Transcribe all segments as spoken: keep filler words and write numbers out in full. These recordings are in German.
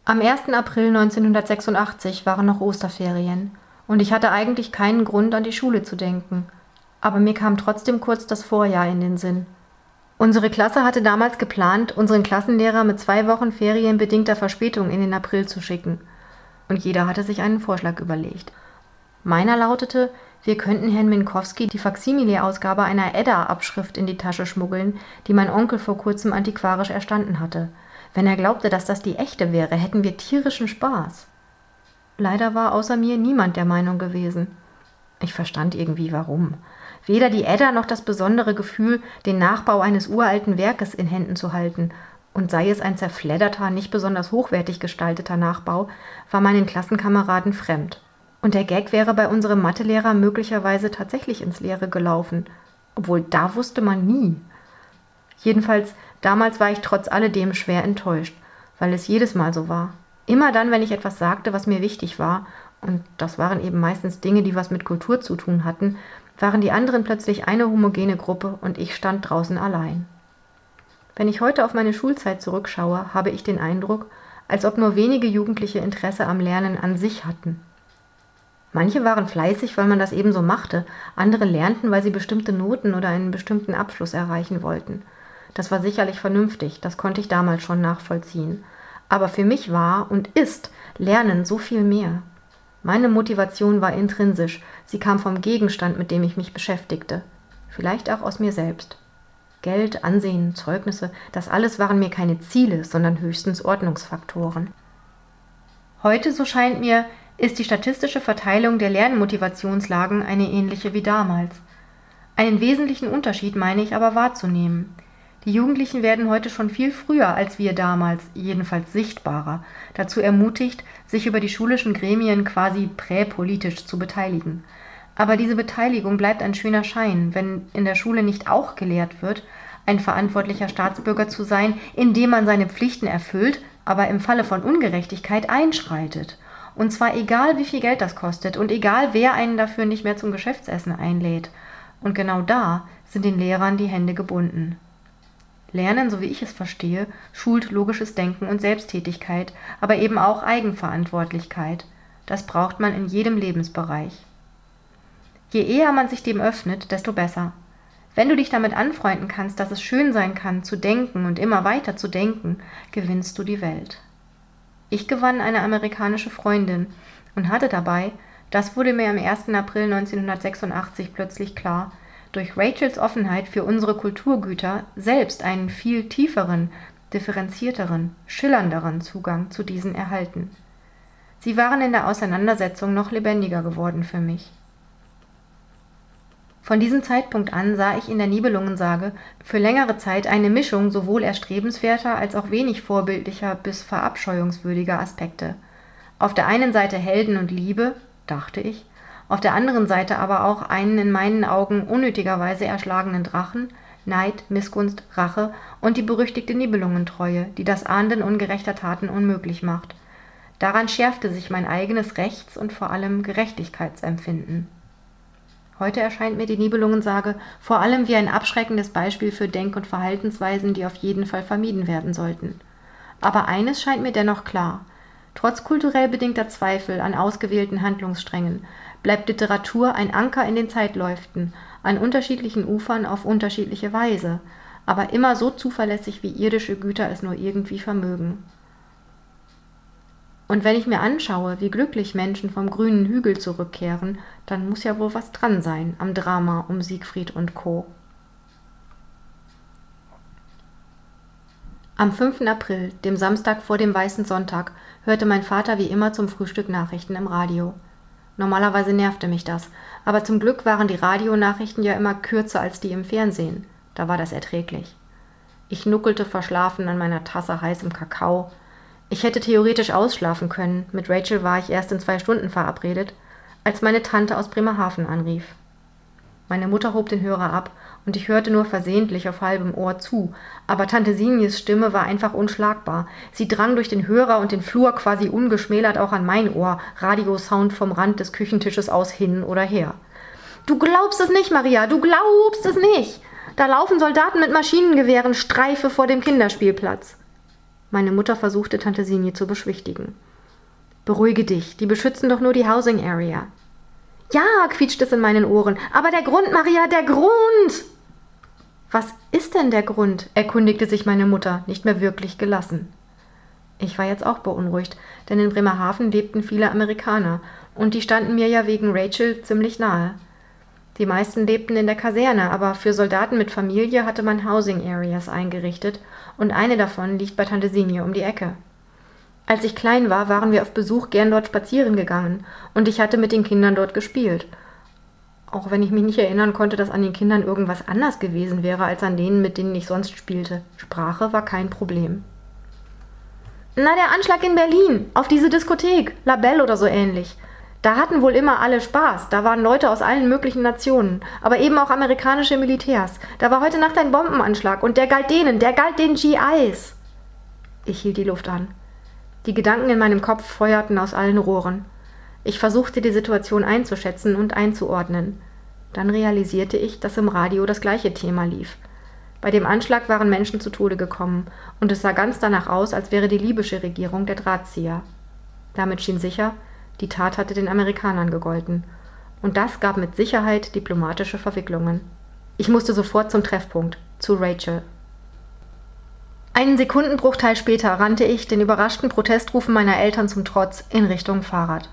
Am ersten April neunzehnhundertsechsundachtzig waren noch Osterferien und ich hatte eigentlich keinen Grund, an die Schule zu denken. Aber mir kam trotzdem kurz das Vorjahr in den Sinn. Unsere Klasse hatte damals geplant, unseren Klassenlehrer mit zwei Wochen ferienbedingter Verspätung in den April zu schicken. Und jeder hatte sich einen Vorschlag überlegt. Meiner lautete, wir könnten Herrn Minkowski die Faksimile-Ausgabe einer Edda-Abschrift in die Tasche schmuggeln, die mein Onkel vor kurzem antiquarisch erstanden hatte. Wenn er glaubte, dass das die echte wäre, hätten wir tierischen Spaß. Leider war außer mir niemand der Meinung gewesen. Ich verstand irgendwie warum. Weder die Edda noch das besondere Gefühl, den Nachbau eines uralten Werkes in Händen zu halten, und sei es ein zerfledderter, nicht besonders hochwertig gestalteter Nachbau, war meinen Klassenkameraden fremd. Und der Gag wäre bei unserem Mathelehrer möglicherweise tatsächlich ins Leere gelaufen, obwohl da wusste man nie. Jedenfalls, damals war ich trotz alledem schwer enttäuscht, weil es jedes Mal so war. Immer dann, wenn ich etwas sagte, was mir wichtig war, und das waren eben meistens Dinge, die was mit Kultur zu tun hatten, waren die anderen plötzlich eine homogene Gruppe und ich stand draußen allein. Wenn ich heute auf meine Schulzeit zurückschaue, habe ich den Eindruck, als ob nur wenige Jugendliche Interesse am Lernen an sich hatten. Manche waren fleißig, weil man das eben so machte, andere lernten, weil sie bestimmte Noten oder einen bestimmten Abschluss erreichen wollten. Das war sicherlich vernünftig, das konnte ich damals schon nachvollziehen. Aber für mich war und ist Lernen so viel mehr. Meine Motivation war intrinsisch, sie kam vom Gegenstand, mit dem ich mich beschäftigte. Vielleicht auch aus mir selbst. Geld, Ansehen, Zeugnisse, das alles waren mir keine Ziele, sondern höchstens Ordnungsfaktoren. Heute, so scheint mir, ist die statistische Verteilung der Lernmotivationslagen eine ähnliche wie damals. Einen wesentlichen Unterschied meine ich aber wahrzunehmen. Die Jugendlichen werden heute schon viel früher als wir damals, jedenfalls sichtbarer, dazu ermutigt, sich über die schulischen Gremien quasi präpolitisch zu beteiligen. Aber diese Beteiligung bleibt ein schöner Schein, wenn in der Schule nicht auch gelehrt wird, ein verantwortlicher Staatsbürger zu sein, indem man seine Pflichten erfüllt, aber im Falle von Ungerechtigkeit einschreitet. Und zwar egal, wie viel Geld das kostet und egal, wer einen dafür nicht mehr zum Geschäftsessen einlädt. Und genau da sind den Lehrern die Hände gebunden. Lernen, so wie ich es verstehe, schult logisches Denken und Selbsttätigkeit, aber eben auch Eigenverantwortlichkeit. Das braucht man in jedem Lebensbereich. Je eher man sich dem öffnet, desto besser. Wenn du dich damit anfreunden kannst, dass es schön sein kann, zu denken und immer weiter zu denken, gewinnst du die Welt. Ich gewann eine amerikanische Freundin und hatte dabei, das wurde mir am ersten April neunzehnhundertsechsundachtzig plötzlich klar, durch Rachels Offenheit für unsere Kulturgüter selbst einen viel tieferen, differenzierteren, schillernderen Zugang zu diesen erhalten. Sie waren in der Auseinandersetzung noch lebendiger geworden für mich. Von diesem Zeitpunkt an sah ich in der Nibelungensage für längere Zeit eine Mischung sowohl erstrebenswerter als auch wenig vorbildlicher bis verabscheuungswürdiger Aspekte. Auf der einen Seite Helden und Liebe, dachte ich, auf der anderen Seite aber auch einen in meinen Augen unnötigerweise erschlagenen Drachen, Neid, Missgunst, Rache und die berüchtigte Nibelungentreue, die das Ahnden ungerechter Taten unmöglich macht. Daran schärfte sich mein eigenes Rechts- und vor allem Gerechtigkeitsempfinden. Heute erscheint mir die Nibelungensage vor allem wie ein abschreckendes Beispiel für Denk- und Verhaltensweisen, die auf jeden Fall vermieden werden sollten. Aber eines scheint mir dennoch klar: Trotz kulturell bedingter Zweifel an ausgewählten Handlungssträngen bleibt Literatur ein Anker in den Zeitläuften, an unterschiedlichen Ufern auf unterschiedliche Weise, aber immer so zuverlässig, wie irdische Güter es nur irgendwie vermögen. Und wenn ich mir anschaue, wie glücklich Menschen vom grünen Hügel zurückkehren, dann muss ja wohl was dran sein am Drama um Siegfried und Co. Am fünften April, dem Samstag vor dem Weißen Sonntag, hörte mein Vater wie immer zum Frühstück Nachrichten im Radio. Normalerweise nervte mich das, aber zum Glück waren die Radionachrichten ja immer kürzer als die im Fernsehen. Da war das erträglich. Ich nuckelte verschlafen an meiner Tasse heißem Kakao. Ich hätte theoretisch ausschlafen können, mit Rachel war ich erst in zwei Stunden verabredet, als meine Tante aus Bremerhaven anrief. Meine Mutter hob den Hörer ab und ich hörte nur versehentlich auf halbem Ohr zu, aber Tante Sinjes Stimme war einfach unschlagbar. Sie drang durch den Hörer und den Flur quasi ungeschmälert auch an mein Ohr, Radiosound vom Rand des Küchentisches aus hin oder her. »Du glaubst es nicht, Maria, du glaubst es nicht! Da laufen Soldaten mit Maschinengewehren Streife vor dem Kinderspielplatz!« Meine Mutter versuchte, Tante Sinje zu beschwichtigen. »Beruhige dich, die beschützen doch nur die Housing Area.« »Ja«, quietscht es in meinen Ohren, »aber der Grund, Maria, der Grund!« »Was ist denn der Grund?«, erkundigte sich meine Mutter, nicht mehr wirklich gelassen. Ich war jetzt auch beunruhigt, denn in Bremerhaven lebten viele Amerikaner, und die standen mir ja wegen Rachel ziemlich nahe. Die meisten lebten in der Kaserne, aber für Soldaten mit Familie hatte man Housing Areas eingerichtet, und eine davon liegt bei Tante Sinje um die Ecke. Als ich klein war, waren wir auf Besuch gern dort spazieren gegangen, und ich hatte mit den Kindern dort gespielt. Auch wenn ich mich nicht erinnern konnte, dass an den Kindern irgendwas anders gewesen wäre als an denen, mit denen ich sonst spielte. Sprache war kein Problem. »Na, der Anschlag in Berlin, auf diese Diskothek, La Belle oder so ähnlich. Da hatten wohl immer alle Spaß, da waren Leute aus allen möglichen Nationen, aber eben auch amerikanische Militärs. Da war heute Nacht ein Bombenanschlag und der galt denen, der galt den G Is.« Ich hielt die Luft an. Die Gedanken in meinem Kopf feuerten aus allen Rohren. Ich versuchte, die Situation einzuschätzen und einzuordnen. Dann realisierte ich, dass im Radio das gleiche Thema lief. Bei dem Anschlag waren Menschen zu Tode gekommen, und es sah ganz danach aus, als wäre die libysche Regierung der Drahtzieher. Damit schien sicher, die Tat hatte den Amerikanern gegolten. Und das gab mit Sicherheit diplomatische Verwicklungen. Ich musste sofort zum Treffpunkt, zu Rachel. Einen Sekundenbruchteil später rannte ich, den überraschten Protestrufen meiner Eltern zum Trotz, in Richtung Fahrrad.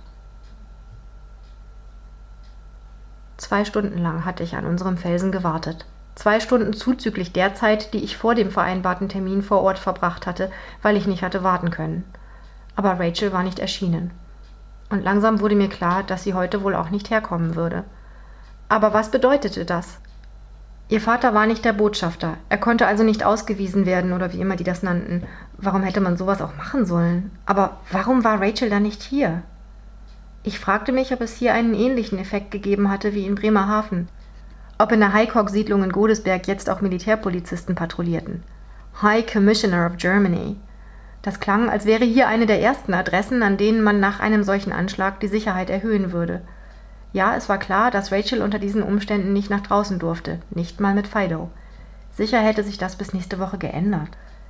Zwei Stunden lang hatte ich an unserem Felsen gewartet. Zwei Stunden zuzüglich der Zeit, die ich vor dem vereinbarten Termin vor Ort verbracht hatte, weil ich nicht hatte warten können. Aber Rachel war nicht erschienen. Und langsam wurde mir klar, dass sie heute wohl auch nicht herkommen würde. Aber was bedeutete das? Ihr Vater war nicht der Botschafter. Er konnte also nicht ausgewiesen werden oder wie immer die das nannten. Warum hätte man sowas auch machen sollen? Aber warum war Rachel dann nicht hier? Ich fragte mich, ob es hier einen ähnlichen Effekt gegeben hatte wie in Bremerhaven. Ob in der Highcock-Siedlung in Godesberg jetzt auch Militärpolizisten patrouillierten. High Commissioner of Germany. Das klang, als wäre hier eine der ersten Adressen, an denen man nach einem solchen Anschlag die Sicherheit erhöhen würde. Ja, es war klar, dass Rachel unter diesen Umständen nicht nach draußen durfte, nicht mal mit Fido. Sicher hätte sich das bis nächste Woche geändert.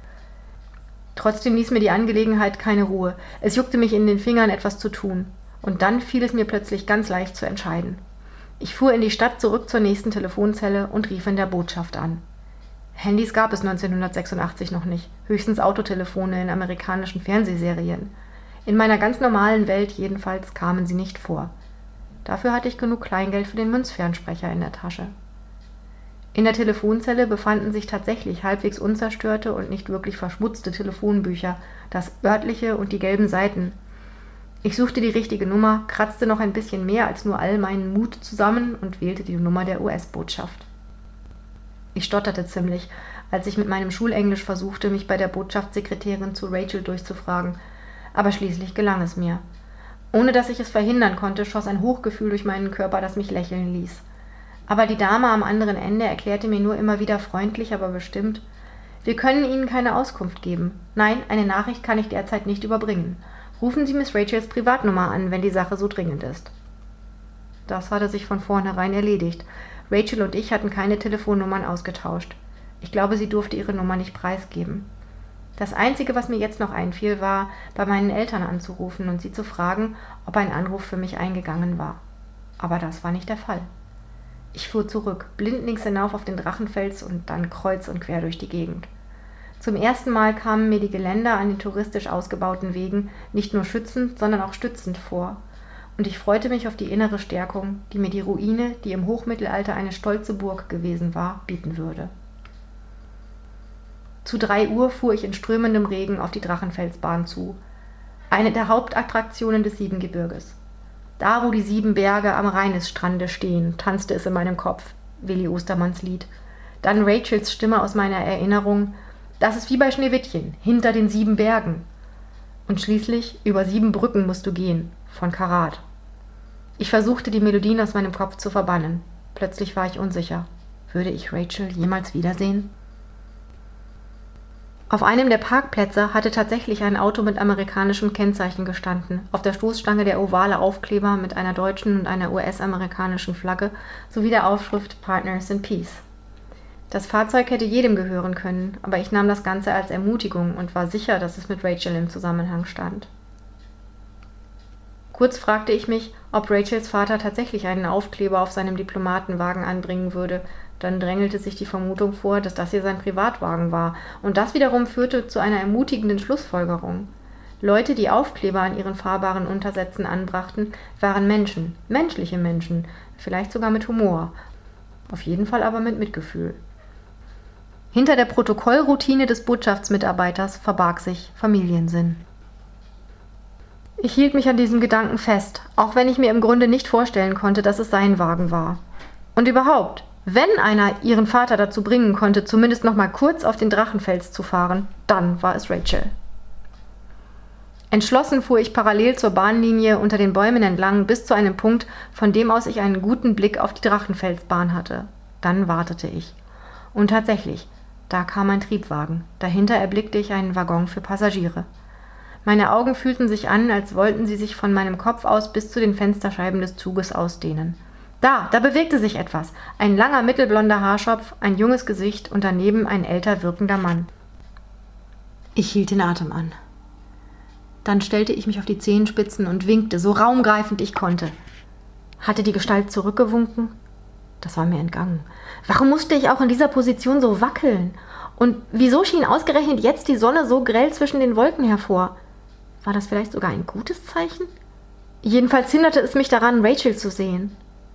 Trotzdem ließ mir die Angelegenheit keine Ruhe. Es juckte mich in den Fingern, etwas zu tun. Und dann fiel es mir plötzlich ganz leicht zu entscheiden. Ich fuhr in die Stadt zurück zur nächsten Telefonzelle und rief in der Botschaft an. Handys gab es neunzehnhundertsechsundachtzig noch nicht, höchstens Autotelefone in amerikanischen Fernsehserien. In meiner ganz normalen Welt jedenfalls kamen sie nicht vor. Dafür hatte ich genug Kleingeld für den Münzfernsprecher in der Tasche. In der Telefonzelle befanden sich tatsächlich halbwegs unzerstörte und nicht wirklich verschmutzte Telefonbücher, das örtliche und die gelben Seiten. Ich suchte die richtige Nummer, kratzte noch ein bisschen mehr als nur all meinen Mut zusammen und wählte die Nummer der U S-Botschaft. Ich stotterte ziemlich, als ich mit meinem Schulenglisch versuchte, mich bei der Botschaftssekretärin zu Rachel durchzufragen, aber schließlich gelang es mir. Ohne dass ich es verhindern konnte, schoss ein Hochgefühl durch meinen Körper, das mich lächeln ließ. Aber die Dame am anderen Ende erklärte mir nur immer wieder freundlich, aber bestimmt: »Wir können Ihnen keine Auskunft geben. Nein, eine Nachricht kann ich derzeit nicht überbringen. Rufen Sie Miss Rachels Privatnummer an, wenn die Sache so dringend ist.« Das hatte sich von vornherein erledigt. Rachel und ich hatten keine Telefonnummern ausgetauscht. Ich glaube, sie durfte ihre Nummer nicht preisgeben. Das Einzige, was mir jetzt noch einfiel, war, bei meinen Eltern anzurufen und sie zu fragen, ob ein Anruf für mich eingegangen war. Aber das war nicht der Fall. Ich fuhr zurück, blindlings hinauf auf den Drachenfels und dann kreuz und quer durch die Gegend. Zum ersten Mal kamen mir die Geländer an den touristisch ausgebauten Wegen nicht nur schützend, sondern auch stützend vor. Und ich freute mich auf die innere Stärkung, die mir die Ruine, die im Hochmittelalter eine stolze Burg gewesen war, bieten würde. Zu drei Uhr fuhr ich in strömendem Regen auf die Drachenfelsbahn zu, eine der Hauptattraktionen des Siebengebirges. Da, wo die sieben Berge am Rheinesstrande stehen, tanzte es in meinem Kopf, Willi Ostermanns Lied. Dann Rachels Stimme aus meiner Erinnerung: »Das ist wie bei Schneewittchen, hinter den sieben Bergen.« Und schließlich »Über sieben Brücken musst du gehen«, von Karat. Ich versuchte, die Melodien aus meinem Kopf zu verbannen. Plötzlich war ich unsicher. Würde ich Rachel jemals wiedersehen? Auf einem der Parkplätze hatte tatsächlich ein Auto mit amerikanischem Kennzeichen gestanden, auf der Stoßstange der ovale Aufkleber mit einer deutschen und einer U S-amerikanischen Flagge sowie der Aufschrift Partners in Peace. Das Fahrzeug hätte jedem gehören können, aber ich nahm das Ganze als Ermutigung und war sicher, dass es mit Rachel im Zusammenhang stand. Kurz fragte ich mich, ob Rachels Vater tatsächlich einen Aufkleber auf seinem Diplomatenwagen anbringen würde. Dann drängelte sich die Vermutung vor, dass das hier sein Privatwagen war, und das wiederum führte zu einer ermutigenden Schlussfolgerung. Leute, die Aufkleber an ihren fahrbaren Untersätzen anbrachten, waren Menschen, menschliche Menschen, vielleicht sogar mit Humor, auf jeden Fall aber mit Mitgefühl. Hinter der Protokollroutine des Botschaftsmitarbeiters verbarg sich Familiensinn. Ich hielt mich an diesem Gedanken fest, auch wenn ich mir im Grunde nicht vorstellen konnte, dass es sein Wagen war. Und überhaupt, wenn einer ihren Vater dazu bringen konnte, zumindest noch mal kurz auf den Drachenfels zu fahren, dann war es Rachel. Entschlossen fuhr ich parallel zur Bahnlinie unter den Bäumen entlang bis zu einem Punkt, von dem aus ich einen guten Blick auf die Drachenfelsbahn hatte. Dann wartete ich. Und tatsächlich, da kam ein Triebwagen. Dahinter erblickte ich einen Waggon für Passagiere. Meine Augen fühlten sich an, als wollten sie sich von meinem Kopf aus bis zu den Fensterscheiben des Zuges ausdehnen. Da, da bewegte sich etwas. Ein langer, mittelblonder Haarschopf, ein junges Gesicht und daneben ein älter wirkender Mann. Ich hielt den Atem an. Dann stellte ich mich auf die Zehenspitzen und winkte, so raumgreifend ich konnte. Hatte die Gestalt zurückgewunken? Das war mir entgangen. Warum musste ich auch in dieser Position so wackeln? Und wieso schien ausgerechnet jetzt die Sonne so grell zwischen den Wolken hervor? War das vielleicht sogar ein gutes Zeichen? Jedenfalls hinderte es mich daran, Rachel zu sehen.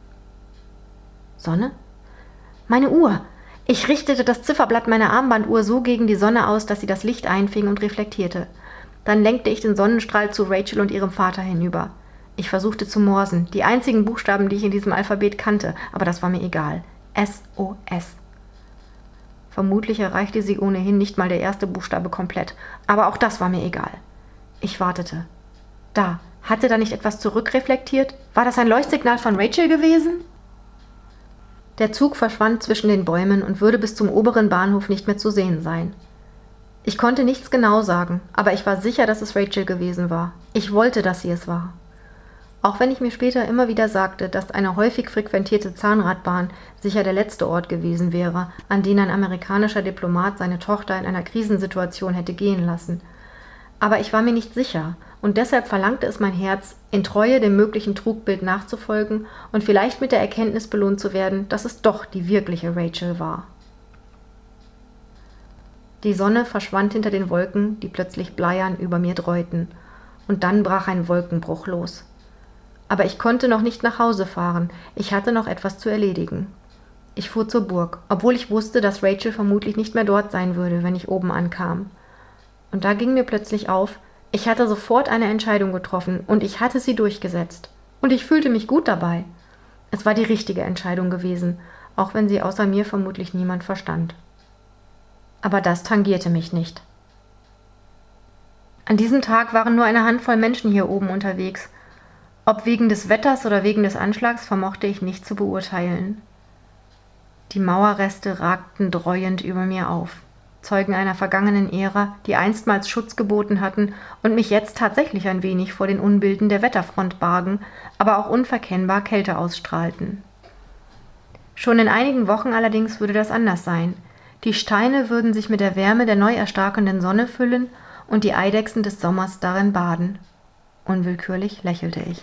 Sonne? Meine Uhr! Ich richtete das Zifferblatt meiner Armbanduhr so gegen die Sonne aus, dass sie das Licht einfing und reflektierte. Dann lenkte ich den Sonnenstrahl zu Rachel und ihrem Vater hinüber. Ich versuchte zu morsen, die einzigen Buchstaben, die ich in diesem Alphabet kannte, aber das war mir egal. S O S. Vermutlich erreichte sie ohnehin nicht mal der erste Buchstabe komplett, aber auch das war mir egal. Ich wartete. Da, hatte da nicht etwas zurückreflektiert? War das ein Leuchtsignal von Rachel gewesen? Der Zug verschwand zwischen den Bäumen und würde bis zum oberen Bahnhof nicht mehr zu sehen sein. Ich konnte nichts genau sagen, aber ich war sicher, dass es Rachel gewesen war. Ich wollte, dass sie es war. Auch wenn ich mir später immer wieder sagte, dass eine häufig frequentierte Zahnradbahn sicher der letzte Ort gewesen wäre, an den ein amerikanischer Diplomat seine Tochter in einer Krisensituation hätte gehen lassen. Aber ich war mir nicht sicher, und deshalb verlangte es mein Herz, in Treue dem möglichen Trugbild nachzufolgen und vielleicht mit der Erkenntnis belohnt zu werden, dass es doch die wirkliche Rachel war. Die Sonne verschwand hinter den Wolken, die plötzlich bleiern über mir dräuten, und dann brach ein Wolkenbruch los. Aber ich konnte noch nicht nach Hause fahren, ich hatte noch etwas zu erledigen. Ich fuhr zur Burg, obwohl ich wusste, dass Rachel vermutlich nicht mehr dort sein würde, wenn ich oben ankam. Und da ging mir plötzlich auf, ich hatte sofort eine Entscheidung getroffen und ich hatte sie durchgesetzt. Und ich fühlte mich gut dabei. Es war die richtige Entscheidung gewesen, auch wenn sie außer mir vermutlich niemand verstand. Aber das tangierte mich nicht. An diesem Tag waren nur eine Handvoll Menschen hier oben unterwegs. Ob wegen des Wetters oder wegen des Anschlags, vermochte ich nicht zu beurteilen. Die Mauerreste ragten dreuend über mir auf. Zeugen einer vergangenen Ära, die einstmals Schutz geboten hatten und mich jetzt tatsächlich ein wenig vor den Unbilden der Wetterfront bargen, aber auch unverkennbar Kälte ausstrahlten. Schon in einigen Wochen allerdings würde das anders sein. Die Steine würden sich mit der Wärme der neu erstarkenden Sonne füllen und die Eidechsen des Sommers darin baden. Unwillkürlich lächelte ich.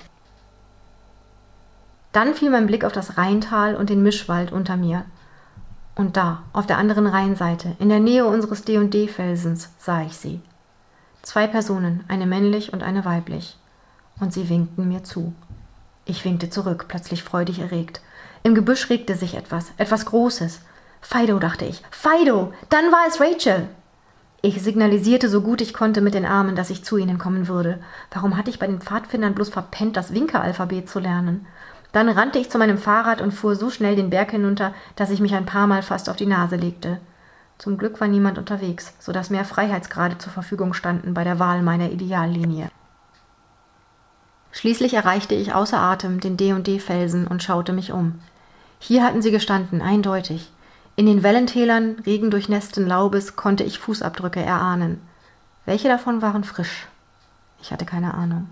Dann fiel mein Blick auf das Rheintal und den Mischwald unter mir. Und da, auf der anderen Rheinseite, in der Nähe unseres D und D-Felsens, sah ich sie. Zwei Personen, eine männlich und eine weiblich. Und sie winkten mir zu. Ich winkte zurück, plötzlich freudig erregt. Im Gebüsch regte sich etwas, etwas Großes. Fido, dachte ich. Fido! Dann war es Rachel! Ich signalisierte so gut ich konnte mit den Armen, dass ich zu ihnen kommen würde. Warum hatte ich bei den Pfadfindern bloß verpennt, das Winke-Alphabet zu lernen? Dann rannte ich zu meinem Fahrrad und fuhr so schnell den Berg hinunter, dass ich mich ein paar Mal fast auf die Nase legte. Zum Glück war niemand unterwegs, so dass mehr Freiheitsgrade zur Verfügung standen bei der Wahl meiner Ideallinie. Schließlich erreichte ich außer Atem den D und D-Felsen und schaute mich um. Hier hatten sie gestanden, eindeutig. In den Wellentälern, regendurchnässten Laubes, konnte ich Fußabdrücke erahnen. Welche davon waren frisch? Ich hatte keine Ahnung.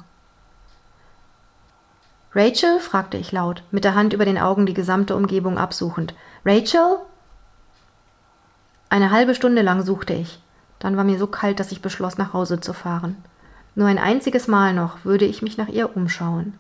»Rachel?« fragte ich laut, mit der Hand über den Augen die gesamte Umgebung absuchend. »Rachel?« Eine halbe Stunde lang suchte ich. Dann war mir so kalt, dass ich beschloss, nach Hause zu fahren. Nur ein einziges Mal noch würde ich mich nach ihr umschauen.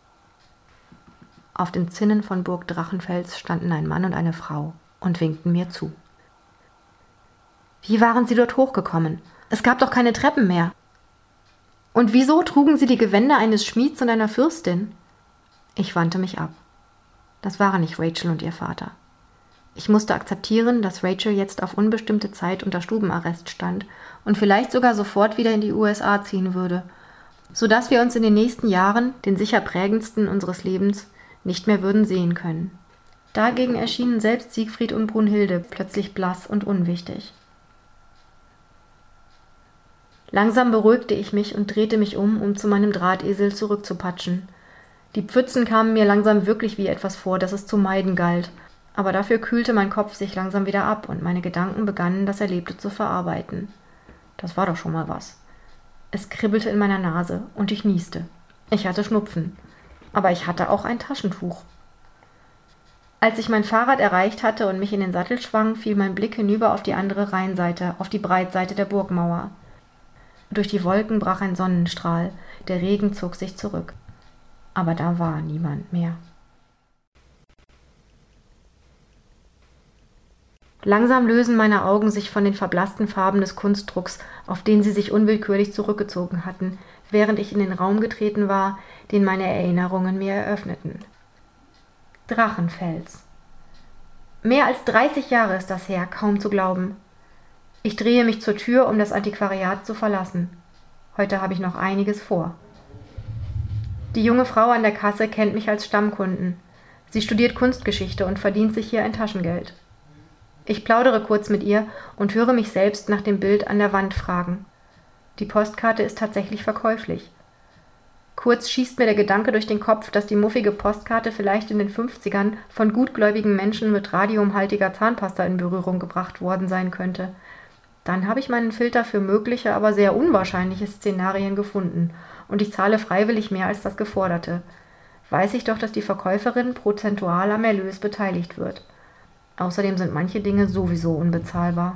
Auf den Zinnen von Burg Drachenfels standen ein Mann und eine Frau und winkten mir zu. Wie waren sie dort hochgekommen? Es gab doch keine Treppen mehr. Und wieso trugen sie die Gewänder eines Schmieds und einer Fürstin? Ich wandte mich ab. Das waren nicht Rachel und ihr Vater. Ich musste akzeptieren, dass Rachel jetzt auf unbestimmte Zeit unter Stubenarrest stand und vielleicht sogar sofort wieder in die U S A ziehen würde, sodass wir uns in den nächsten Jahren, den sicher prägendsten unseres Lebens, nicht mehr würden sehen können. Dagegen erschienen selbst Siegfried und Brunhilde plötzlich blass und unwichtig. Langsam beruhigte ich mich und drehte mich um, um zu meinem Drahtesel zurückzupatschen. Die Pfützen kamen mir langsam wirklich wie etwas vor, das es zu meiden galt, aber dafür kühlte mein Kopf sich langsam wieder ab und meine Gedanken begannen, das Erlebte zu verarbeiten. Das war doch schon mal was. Es kribbelte in meiner Nase und ich nieste. Ich hatte Schnupfen. Aber ich hatte auch ein Taschentuch. Als ich mein Fahrrad erreicht hatte und mich in den Sattel schwang, fiel mein Blick hinüber auf die andere Rheinseite, auf die Breitseite der Burgmauer. Durch die Wolken brach ein Sonnenstrahl, der Regen zog sich zurück. Aber da war niemand mehr. Langsam lösen meine Augen sich von den verblassten Farben des Kunstdrucks, auf den sie sich unwillkürlich zurückgezogen hatten, während ich in den Raum getreten war, den meine Erinnerungen mir eröffneten. Drachenfels. Mehr als dreißig Jahre ist das her, kaum zu glauben. Ich drehe mich zur Tür, um das Antiquariat zu verlassen. Heute habe ich noch einiges vor. Die junge Frau an der Kasse kennt mich als Stammkunden. Sie studiert Kunstgeschichte und verdient sich hier ein Taschengeld. Ich plaudere kurz mit ihr und höre mich selbst nach dem Bild an der Wand fragen. Die Postkarte ist tatsächlich verkäuflich. Kurz schießt mir der Gedanke durch den Kopf, dass die muffige Postkarte vielleicht in den fünfzigern von gutgläubigen Menschen mit radiumhaltiger Zahnpasta in Berührung gebracht worden sein könnte. Dann habe ich meinen Filter für mögliche, aber sehr unwahrscheinliche Szenarien gefunden und ich zahle freiwillig mehr als das Geforderte. Weiß ich doch, dass die Verkäuferin prozentual am Erlös beteiligt wird. Außerdem sind manche Dinge sowieso unbezahlbar.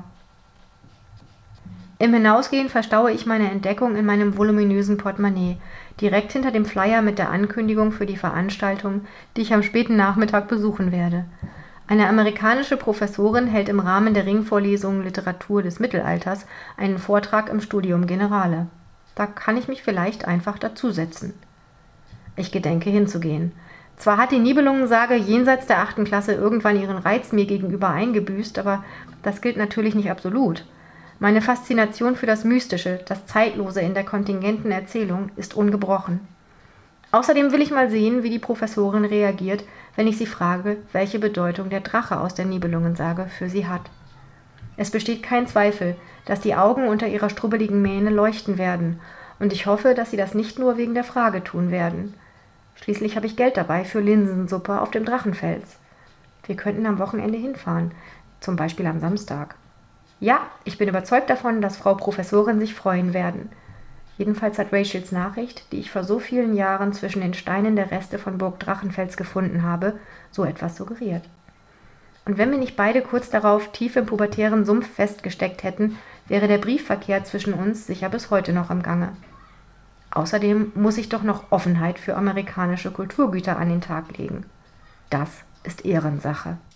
Im Hinausgehen verstaue ich meine Entdeckung in meinem voluminösen Portemonnaie, direkt hinter dem Flyer mit der Ankündigung für die Veranstaltung, die ich am späten Nachmittag besuchen werde. Eine amerikanische Professorin hält im Rahmen der Ringvorlesung Literatur des Mittelalters einen Vortrag im Studium Generale. Da kann ich mich vielleicht einfach dazusetzen. Ich gedenke hinzugehen. Zwar hat die Nibelungensage jenseits der achten Klasse irgendwann ihren Reiz mir gegenüber eingebüßt, aber das gilt natürlich nicht absolut. Meine Faszination für das Mystische, das Zeitlose in der kontingenten Erzählung ist ungebrochen. Außerdem will ich mal sehen, wie die Professorin reagiert, wenn ich sie frage, welche Bedeutung der Drache aus der Nibelungensage für sie hat. Es besteht kein Zweifel, dass die Augen unter ihrer strubbeligen Mähne leuchten werden, und ich hoffe, dass sie das nicht nur wegen der Frage tun werden. Schließlich habe ich Geld dabei für Linsensuppe auf dem Drachenfels. Wir könnten am Wochenende hinfahren, zum Beispiel am Samstag. Ja, ich bin überzeugt davon, dass Frau Professorin sich freuen werden. Jedenfalls hat Rachels Nachricht, die ich vor so vielen Jahren zwischen den Steinen der Reste von Burg Drachenfels gefunden habe, so etwas suggeriert. Und wenn wir nicht beide kurz darauf tief im pubertären Sumpf festgesteckt hätten, wäre der Briefverkehr zwischen uns sicher bis heute noch im Gange. Außerdem muss ich doch noch Offenheit für amerikanische Kulturgüter an den Tag legen. Das ist Ehrensache.